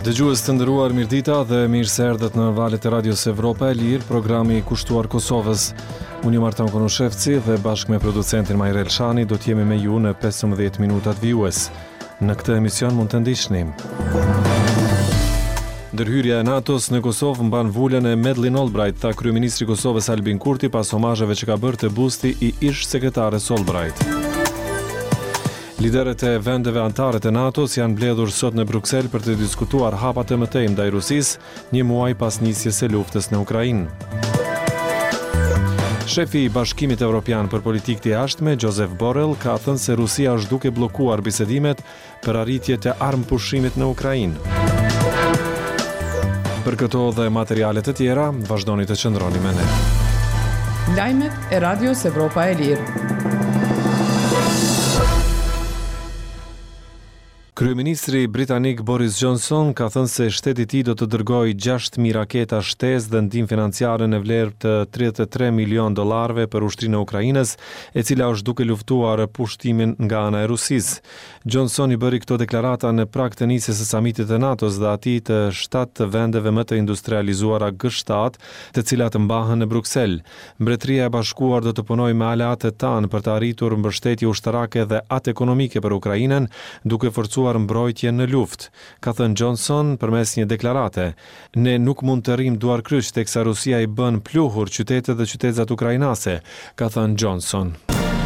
Dëgjues të nderuar, mirëdita dhe mirë se erdhët në valët e Radios Evropa e Lirë, programi i kushtuar Kosovës. Unë jam Artan Konoshevci dhe bashkë me producentin Majrel Shani do t'jemi me ju në 15 minutat vijues. Në këtë emision mund të ndiqni. Ndërhyrja e NATO-s në Kosovë mban vulën e Madeleine Albright, tha kryeministri i Kosovës Albin Kurti pas omazheve që ka bërë te busti i ish sekretares Albright. Liderët e vendeve anëtare të NATO-s janë mbledhur sot në Bruksel për të diskutuar hapat e mëtej ndaj Rusisë, një muaj pas nisjes së luftës në Ukrainë. Shefi i Bashkimit Evropian për Politikë të Jashtme, Josep Borrell, ka thënë se Rusia është duke bllokuar bisedimet për arritje të armëpushimit në Ukrainë. Për këto dhe materiale të tjera, vazhdoni të qëndroni me ne. Lajmet e Radios Evropa e Lirë. Kryeministri britanik Boris Johnson ka thënë se shteti i tij do të dërgojë 6.000 raketa shtesë dhe ndihmë financiare në vlerë të $33 milion për ushtrinë e Ukrainës, e cila është duke luftuar pushtimin nga ana e Rusisë. Johnson i bëri këto deklarata në prag të nisjes së samitit të NATO-s dhe atij të 7 vendeve më të industrializuara G7, të cilat mbahen në Bruksel. Mbretëria e Bashkuar do të punojë me aleatët e tanë për të arritur mbështetje ushtarake dhe atë ekonomike për Ukrainën, duke forcuar mbrojtje në luftë, ka thënë Johnson përmes një deklarate. Ne nuk mund të rrim duar kryq teksa Rusia i bën pluhur qytetet dhe qytetat ukrainase, ka thënë Johnson.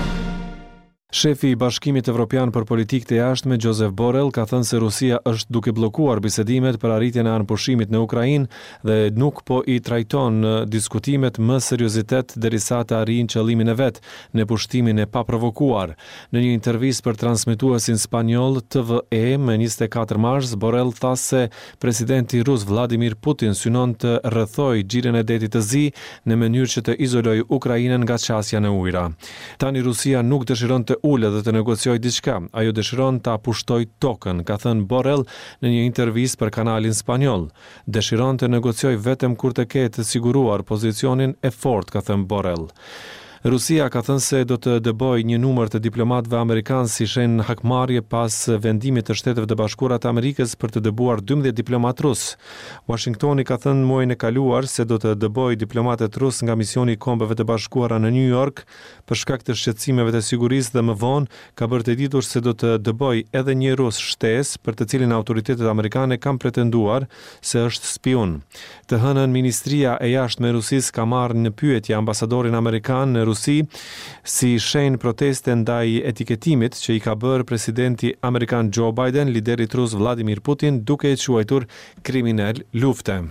Shefi i Bashkimit Evropian për Politikë të Jashtme, Josep Borrell, ka thënë se Rusia është duke bllokuar bisedimet për arritjen e armëpushimit në Ukrainë dhe nuk po i trajton diskutimet më seriozitet derisa të arrijë qëllimin e vet në pushtimin e paprovokuar. Në një intervistë për transmetuesin spanjoll TVE më 24 mars, Borrell tha se presidenti rus Vladimir Putin synon të rrethojë xhirin e detit të Zi në mënyrë që të izolojë Ukrainën nga qasja në ujëra. Tani Rusia nuk dëshiron të ulë dhe të negocioj diçka, ajo dëshiron ta pushtoj tokën, ka thënë Borrell në një intervistë për kanalin spanjoll. Dëshiron të negocioj vetëm kur të ketë të siguruar pozicionin e fortë, ka thënë Borrell. Rusia ka thënë se do të dëbojë një numër të diplomatëve amerikanë si shenjë hakmarrje pas vendimit të Shteteve të Bashkuara të Amerikës për të dëbuar 12 diplomatë rus. Washingtoni ka thënë muajin e kaluar se do të dëbojë diplomatët rus nga misioni i Kombeve të Bashkuara në New York për shkak të shqetësimeve të sigurisë dhe më vonë ka bërë të ditur se do të dëbojë edhe një rus shtesë për të cilin autoritetet amerikane kanë pretenduar se është spion. Të hënën Ministria e Jashtme e Rusisë ka marrë në pyetje ambasadorin amerikan në Rusi si shenjë proteste ndaj etiketimit që i ka bërë presidenti amerikan Joe Biden liderit rus Vladimir Putin, duke e quajtur kriminal lufte.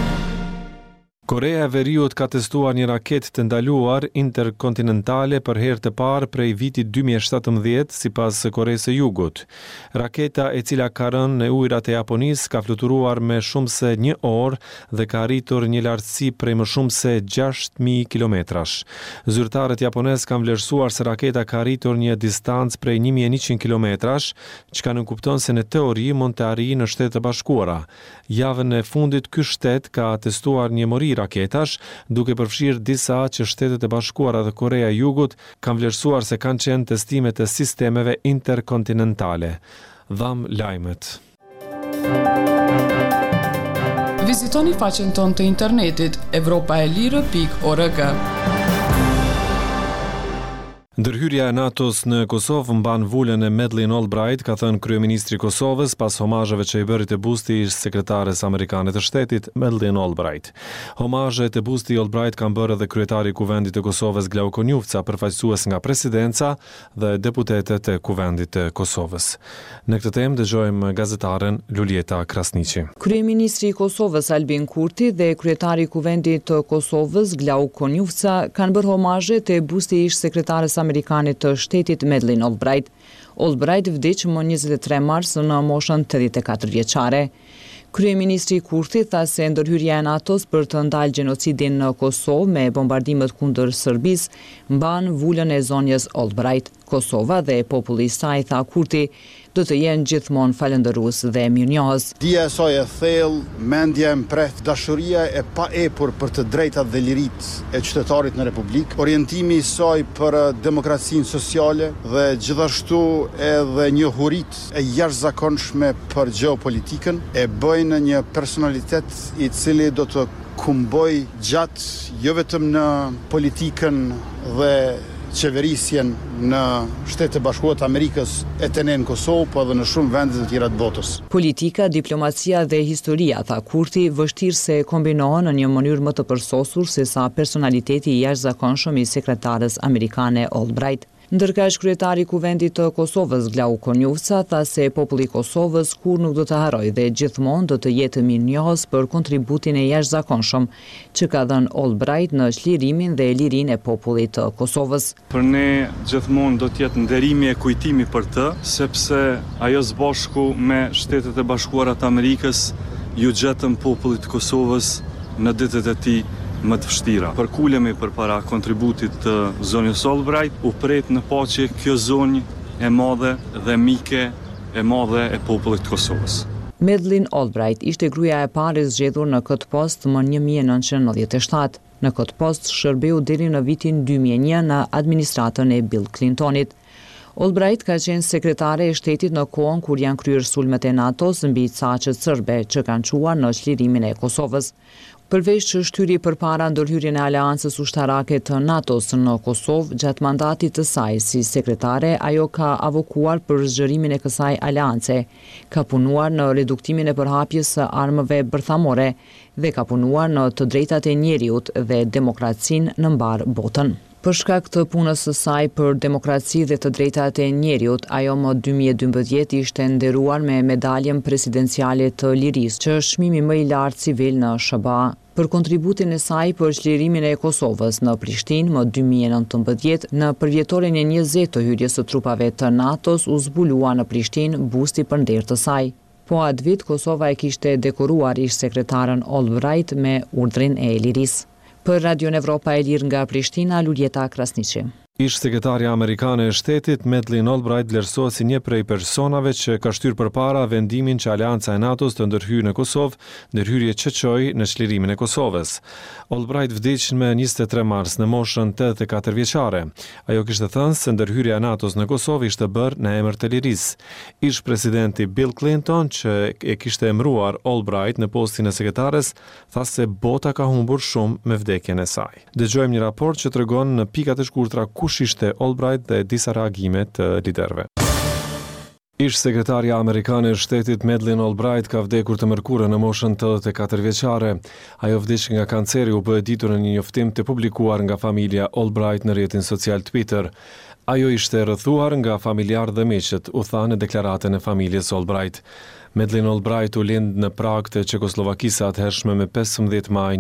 Korea e Veriut ka testuar një raketë të ndaluar interkontinentale për herë të parë prej vitit 2017 sipas Koreas së Jugut. Raketa, e cila ka rënë në ujërat e Japonisë, ka fluturuar me shumë se 1 orë dhe ka arritur një lartësi prej më shumë se 6.000 kilometrash. Zyrtarët japonez kanë vlerësuar se raketa ka arritur një distancë prej 1.100 kilometrash, çka nënkupton se në teori mund të arrijë në Shtetet e Bashkuara. Javën e fundit ky shtet ka testuar një mori raketash, duke përfshirë disa që Shtetet e Bashkuara dhe Korea e Jugut kanë vlerësuar se kanë qenë testime të sistemeve interkontinentale. Dham lajmet. Vizitoni faqen tonë të internetit evropaelire.org. Ndërhyrja e NATO-s në Kosovë mban vulën e Madeleine Albright, ka thënë kryeministri i Kosovës pas homazheve që i bëri te busti i sekretares amerikane të shtetit Madeleine Albright. Homazhet e busti i Albright kanë bërë edhe kryetari i Kuvendit të Kosovës Glauko Njufca, përfaqësues nga presidenca dhe deputetët e Kuvendit të Kosovës. Në këtë temë dëgjojmë gazetaren Lulieta Krasniqi. Kryeministri i Kosovës Albin Kurti dhe kryetari i Kuvendit të Kosovës Glauko Njufca kanë bërë homazhe te busti i ish sekretares amerikane të shtetit Madeleine Albright. Albright vdiq më 23 mars në moshën 84 vjeçare. Kryeministri Kurti tha se ndërhyrja e NATO-s për të ndalë gjenocidin në Kosovë me bombardimet kundër Serbisë mban vulën e zonjës Albright. Kosova dhe populli i saj, tha Kurti, do të jenë gjithmonë falëndërues dhe mirënjohës. Dia e saj e thellë, mendja e mpret, dashuria e paepur për të drejtat dhe liritë e qytetarit në Republikë, orientimi i saj për demokracinë sociale dhe gjithashtu edhe njohuritë e jashtëzakonshme për gjeopolitikën e bëjnë një personalitet i cili do të kumboj gjatë jo vetëm në politikën dhe qeverisjen në Shtetet e Bashkuara të Amerikës e të në Kosovë, po edhe në shumë vende të tjera të botës. Politika, diplomacia dhe historia, tha Kurti, vështirë se kombinohen në një mënyrë më të përsosur se sa personaliteti i jashtëzakonshëm i sekretares amerikane Albright. Ndërkaq kryetari i Kuvendit të Kosovës, Glau Konjufca, tha se populli i Kosovës kur nuk do të harrojë dhe gjithmonë do të jetë mirënjohës për kontributin e jashtëzakonshëm që ka dhënë Albright në çlirimin dhe lirinë e popullit të Kosovës. Për ne gjithmonë do të jetë nderimi e kujtimi për të, sepse ajo së bashku me Shtetet e Bashkuara të Amerikës ju gjetën popullit të Kosovës në ditët e tij më të vështira. Përkulemi përpara kontributit të zonjës Albright, u pret në paqe kjo zonjë e madhe dhe mike e madhe e popullit të Kosovës. Madeleine Albright ishte gruaja e parë zgjedhur në këtë post më 1997. Në këtë post shërbeu deri në vitin 2001 në administratën e Bill Clintonit. Albright ka qenë sekretare e shtetit në kohën kur janë kryer sulmet e NATO-s mbi caqet serbe që kanë çuar në çlirimin e Kosovës. Përveç që shtyri përpara ndërhyrjen e aleancës ushtarake të NATO-s në Kosovë, gjatë mandatit të saj si sekretare, ajo ka avokuar për zgjërimin e kësaj aleance, ka punuar në reduktimin e përhapjes së armëve bërthamore dhe ka punuar në të drejtat e njeriut dhe demokracinë në mbar botën. Për shkak të punës së saj për demokraci dhe të drejtat e njeriut, ajo më 2012 ishte nderuar me medaljen presidenciale të lirisë, që është çmimi më i lartë civil në SBA. Për kontributin e saj për çlirimin e Kosovës në Prishtinë më 2019, në përvjetorin e 20 të hyrjes së trupave të NATO-s u zbulua në Prishtinë busti për nder të saj. Po atë vit Kosova e kishte dekoruar ish sekretaren Albright me urdhrin e lirisë. Për Radio Evropa e Lirë nga Prishtina, Luljeta Krasniqi. Ish sekretarja amerikane e shtetit, Madeleine Albright, vlerësohet si një prej personave që ka shtyrë përpara vendimin që Aleanca e NATO-s të ndërhyjë në Kosovë, ndërhyrje që çoi në çlirimin e Kosovës. Albright vdiq me 23 mars në moshën 84 vjeçare. Ajo kishte thënë se ndërhyrja e NATO-s në Kosovë ishte bërë në emër të lirisë. Ish presidenti Bill Clinton, që e kishte emëruar Albright në postin e sekretares, tha se bota ka humbur shumë me vdekjen e saj. Dëgjojmë një raport që tregon në pikat e shkurtra kush ishte Albright dhe disa reagime të liderëve. Ish sekretarja amerikane e shtetit Madeleine Albright ka vdekur të mërkurën në moshën 84 vjeçare. Ajo vdiq nga kanceri, u bë e ditur në një njoftim të publikuar nga familja Albright në rrjetin social Twitter. Ajo ishte rrethuar nga familjarë dhe miqët, u tha në deklaratën e familjes Albright. Madeleine Albright u lind në Prag të Çekoslovakisë atëhershme me 15 maj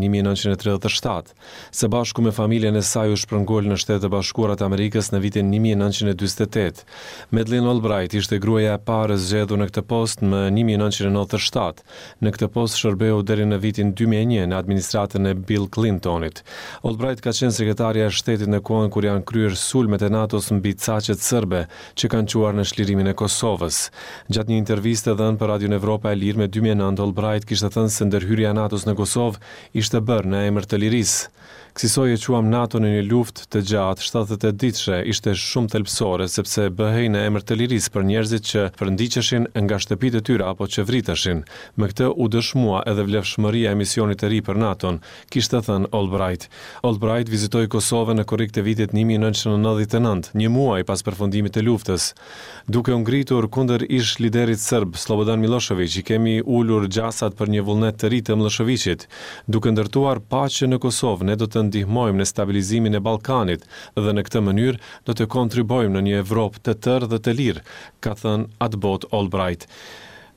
1937. Së bashku me familjen e saj u shpërngul në Shtetet e Bashkuara të Amerikës në vitin 1948. Madeleine Albright ishte gruaja e parë zgjedhur në këtë post më 1997. Në këtë post shërbeu deri në vitin 2001 në administratën e Bill Clintonit. Albright ka qenë sekretarja e shtetit në kohën kur janë kryer sulmet e NATO-s mbi caqet serbe që kanë çuar në çlirimin e Kosovës. Gjatë një interviste dhënë për Radio Evropa e Lirë me 2009, Albright kishte thënë se ndërhyrja e NATO-s në Kosovë ishte bërë në emër të lirisë. Kësaj e quam NATO në një luftë të gjatë 78 ditëshe, ishte shumë thelbësore sepse bëhej në emër të lirisë për njerëzit që përndiqeshin nga shtëpitë e tyre apo që vriteshin. Me këtë u dëshmua edhe vlefshmëria e misionit të ri për NATO-n, kishte thënë Albright. Albright vizitoi Kosovën në korrik të vitit 1999, një muaj pas përfundimit të luftës. Duke u ngritur kundër ish liderit serb Slobodan Milošević, i kemi ulur gjasat për një vullnet të ri të Miloševićit. Duke ndërtuar paqe në Kosovë, ne do të ndihmojmë në stabilizimin e Ballkanit dhe në këtë mënyrë do të kontribuojmë në një Evropë të tërë dhe të lirë, ka thënë atë botë Albright.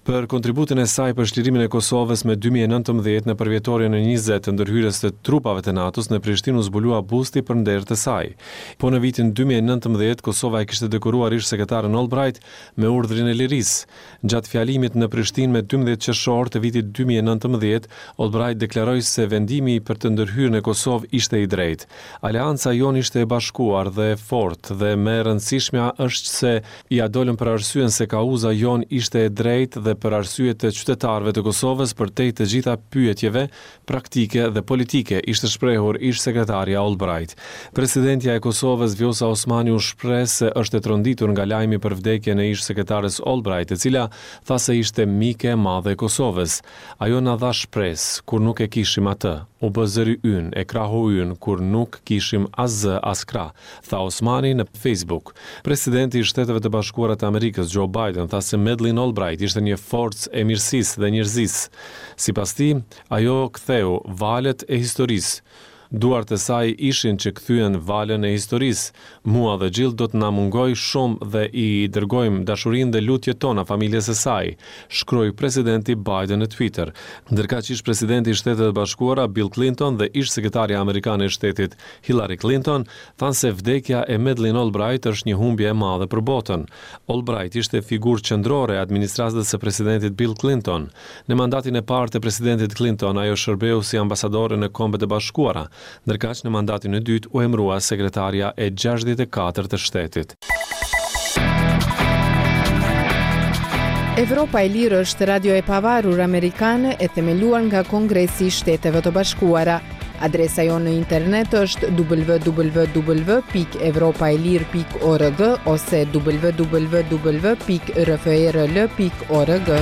për kontributin e saj për shlirimin e Kosovës me 2019 në përvjetorin e 20 të ndërhyrjes të trupave të NATO-s në Prishtinë u zbulua busti për nderët e saj. Po në vitin 2019 Kosova e kishte dekoruar ish sekretaren Albright me urdhrin e lirisë. Gjatë fjalimit në Prishtinë me 12 qershor të vitit 2019, Albright deklaroi se vendimi për të ndërhyrën e Kosovë ishte i drejtë. Aleanca jon ishte e bashkuar dhe e fortë dhe më e rëndësishmja është se ja dolën për arsyen se kauza jon ishte e drejtë dhe për arsye të qytetarëve të Kosovës përtej të gjitha pyetjeve praktike dhe politike, ishte shprehur ish sekretarja Albright. Presidentja e Kosovës Vjosa Osmani u shpreh se është e tronditur nga lajmi për vdekjen e ish sekretares Albright, e cila tha se ishte mike e madhe e Kosovës. Ajo na dha shpresë kur nuk e kishim atë. U bë zëri ynë, e krahu ynë, kur nuk kishim as zë as krah, tha Osmani në Facebook. Presidenti i Shteteve të Bashkuara të Amerikës, Joe Biden, tha se Madeleine Albright ishte një forcë e mirësisë dhe njerëzisë. Sipas tij, ajo ktheu valët e historisë. Duart e saj ishin që kthyen valën e historisë. Mua dhe Gjill do të na mungoj shumë dhe i dërgojmë dashurinë dhe lutjet tona familjes së saj, shkroi presidenti Biden në Twitter. Ndërkaq ish presidenti i Shtetet e Bashkuara Bill Clinton dhe ish sekretarja amerikane e shtetit Hillary Clinton thanë se vdekja e Madeleine Albright është një humbje e madhe për botën. Albright ishte figurë qendrore e administratës së presidentit Bill Clinton. Në mandatin e parë të presidentit Clinton, ajo shërbeu si ambasadore në Kombet e Bashkuara. Ndërkaq në mandatin e dytë u emërua sekretarja e 64 të shtetit. Evropa e Lirë është radio e pavarur amerikane e themeluar nga Kongresi i Shteteve të Bashkuara. Adresa jonë në internet është www.evropaelir.org ose www.rfrl.org.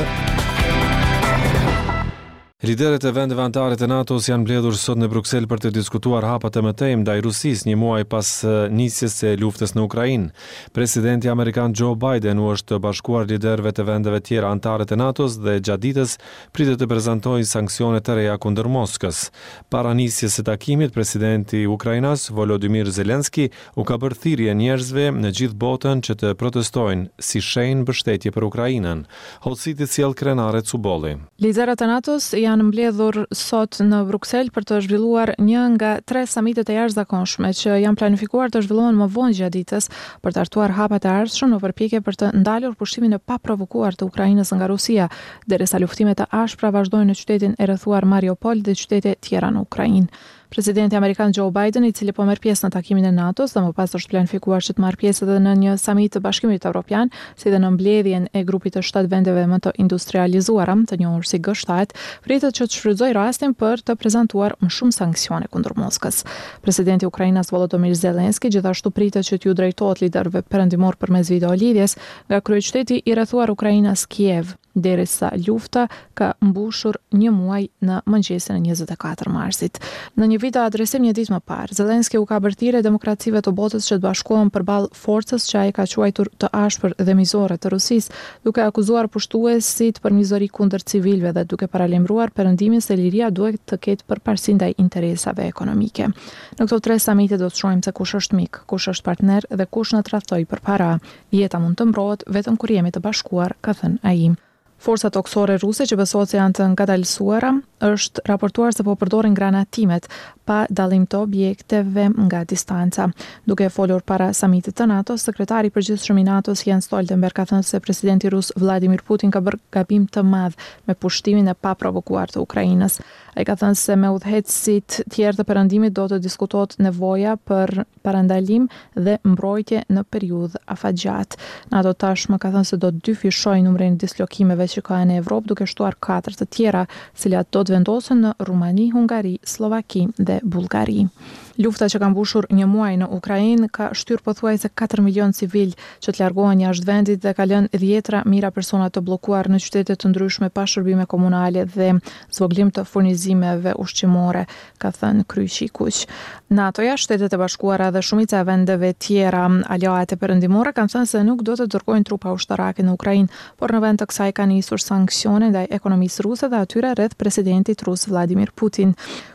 Liderët e vendeve anëtare të NATO-s janë mbledhur sot në Bruksel për të diskutuar hapat e mëtej ndaj Rusisë një muaj pas nisjes së luftës në Ukrainë. Presidenti amerikan Joe Biden u është bashkuar liderëve të vendeve tjera anëtare të NATO-s dhe gjatë ditës pritet të prezantojë sanksione të reja kundër Moskës. Para nisjes së takimit, presidenti i Ukrainës Volodymyr Zelensky u ka bërë thirrje njerëzve në gjithë botën që të protestojnë si shenjë mbështetje për Ukrainën. Hoxhiti sjell krenare Cubolli. Liderët e NATO-s janë mbledhur sot në Bruksel për të zhvilluar një nga 3 samitet e jashtëzakonshme që janë planifikuar të zhvillohen më vonë gjatë ditës për të hartuar hapat e ardhshëm në përpjekje për të ndalur pushimin e paprovokuar të Ukrainës nga Rusia, derisa luftimet e ashpra vazhdojnë në qytetin e rrethuar Mariupol dhe qytete tjera në Ukrainë. Presidenti amerikan Joe Biden, i cili po merr pjesë në takimin e NATO-s dhe më pas është planifikuar që të marrë pjesë edhe në një samit të Bashkimit Evropian, si dhe në mbledhjen e grupit të 7 vendeve më të industrializuara, të njohur si G7, pritet që të shfrytëzojë rastin për të prezantuar më shumë sanksione kundër Moskës. Presidenti i Ukrainës Volodymyr Zelensky gjithashtu pritet që t'ju drejtohet liderëve perëndimor përmes videolidhjes nga kryeqyteti i rrethuar Ukrainës Kiev, derisa lufta ka mbushur një muaj në mëngjesin e 24 marsit. Në një video adresim një ditë më parë, Zelensky u ka bërë thirrje demokracive të botës që të bashkohen përballë forcës që ai ka quajtur të ashpër dhe mizore të Rusisë, duke akuzuar pushtuesit për mizori kundër civilëve dhe duke paralajmëruar perëndimin se liria duhet të ketë përparësi ndaj interesave ekonomike. Në këto 3 samite do të shohim se kush është mik, kush është partner dhe kush na tradhtoi për para. Jeta mund të mbrohet vetëm kur jemi të bashkuar, ka thënë ai. Forcat toksore ruse që besohet se janë të ngadalësuara, është raportuar se po përdorin granatimet pa dallim të objekteve nga distanca. Duke folur para samitit të NATO, sekretari i përgjithshëm i NATO-s Jens Stoltenberg ka thënë se presidenti rus Vladimir Putin ka bërë gabim të madh me pushtimin e paprovokuar të Ukrainës. Ai ka thënë se me udhëheqësit tjerë të perëndimit do të diskutohet nevoja për parandalim dhe mbrojtje në periudhë afatgjatë. NATO tashmë ka thënë se do të dyfishojë numrin e dislokimeve që ka në Evropë, duke shtuar 4 të tjera, cilat do të vendosen në Rumani, Hungari, Slovaki dhe Bullgari. Lufta që ka mbushur një muaj në Ukrainë ka shtyr pothuajse 4 milion civil që të largohen jashtë vendit dhe ka lënë 10 mijëra persona të bllokuar në qytete të ndryshme pa shërbime komunale dhe zvoglim të furnizimeve ushqimore, ka thënë kryqi i kuq. NATO-ja, Shtetet e Bashkuara dhe shumica e vendeve tjera aleate perëndimore kanë thënë se nuk do të dërgojnë trupa ushtarake në Ukrainë, por në vend të kësaj kanë nisur sanksione ndaj ekonomisë ruse dhe atyre rreth presidentit rus Vladimir Putin.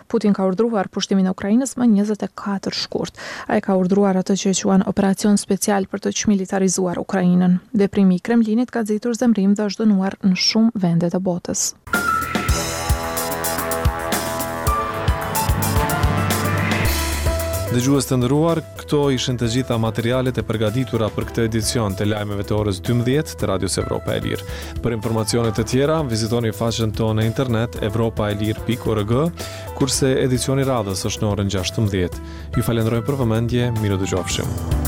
Putin ka urdhëruar pushtimin e Ukrainës më 24 shkurt. Ai ka urdhëruar atë që quhen operacion special për të çmilitarizuar Ukrainën. Veprimi i Kremlinit ka nxitur zemrim dhe është dënuar në shumë vende të botës. Dëgjues të nderuar, këto ishin të gjitha materialet e përgatitura për këtë edicion të lajmeve të orës 12 të Radios Evropa e Lirë. Për informacione të tjera, vizitoni faqen tonë në internet evropaelir.org, kurse edicioni radhës është në orën 16. Ju falenderoj për vëmendje, miru dëgjofshim.